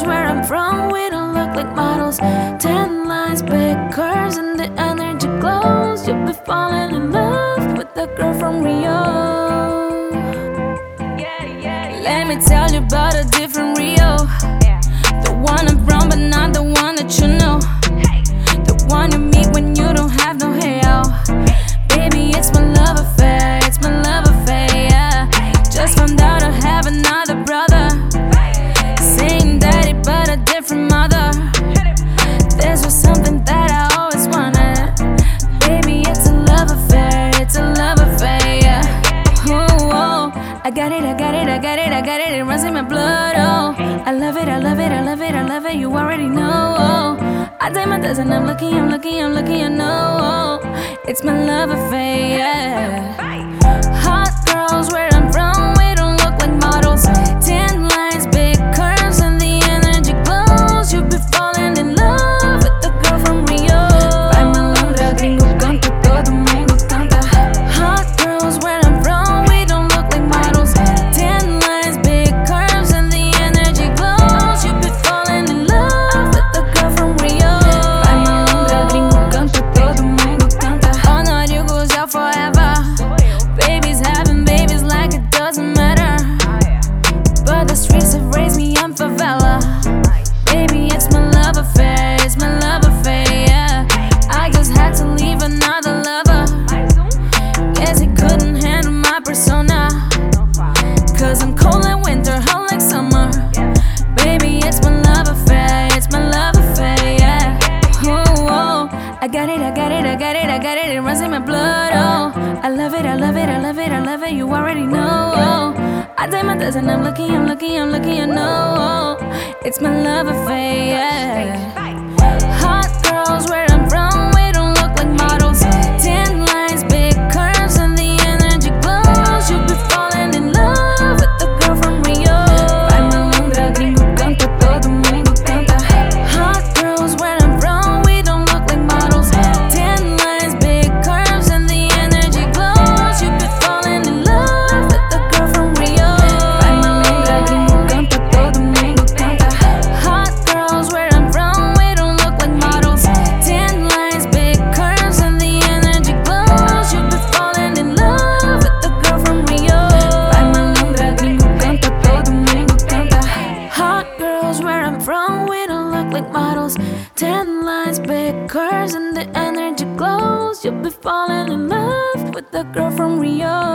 girls where I'm from, we don't look like models. Tan lines, big curves, and the energy glows. You'll be falling in love with the girl from Rio. Let me tell you about a different Rio. The one I'm from, but not the one that you know. The one you meet when you don't have no hair. Baby, it's my love affair, it's my love affair, yeah. Just found out I have another brother, same daddy but a different mother. This was something that I always wanted. Baby, it's a love affair, it's a love affair, yeah. Oh, oh, I got it, I got it, I got it, I got it. It runs in my blood, oh. I love it, I love it, I love it, I love it. You already know, oh. I take my test and I'm looking, I'm looking, I'm looking, I know, oh. It's my love affair, yeah. Hot girls where I'm from, we don't look like models. Tan lines, big curves, and the energy glows. You'll be falling in love with the girl from Rio. Ay, malandra, gringo canta, todo mundo canta. Hot girls where I'm from, we don't look like models. Tan lines, big curves, and the energy glows. You'll be falling in love with the girl from Rio. Ay, malandra, gringo canta, todo mundo canta. Oh no, you goes out forever. Babies having babies like it doesn't matter. But the streets have raised me on favela. Baby, it's my love affair, it's my love affair, yeah. I just had to leave another lover. Guess he couldn't handle my persona. Cause I'm cold like winter, hot like summer. Baby, it's my love affair, it's my love affair, yeah. Oh, oh, I got it, I got it, I got it, I got it. It runs in my blood, oh. I love it, I love it, I love it, I love it. You already know, oh. I take my test and I'm looking, I'm looking, I'm looking, I know, oh. It's my love affair, yeah. Hot girls where I'm from, we don't look like models. Tan lines, big curves, and the energy glows. You'll be falling in love with the girl from Rio. Ay, malandra, gringo canta, todo mundo canta. Hot girls where I'm from, we don't look like models. Tan lines, big curves, and the energy glows. You'll be falling in love with the girl from Rio. Ay, malandra, gringo canta, todo mundo canta. Hot girls where I'm from, we don't look like models. Tan lines, big curves, and the energy glows. You'll be falling in love with the girl from Rio. Ay, malandra, gringo canta, todo mundo canta. Hot girls where I'm from, we don't look like models. Tan lines, big curves, and the energy glows. You'll be falling in love with the girl from Rio.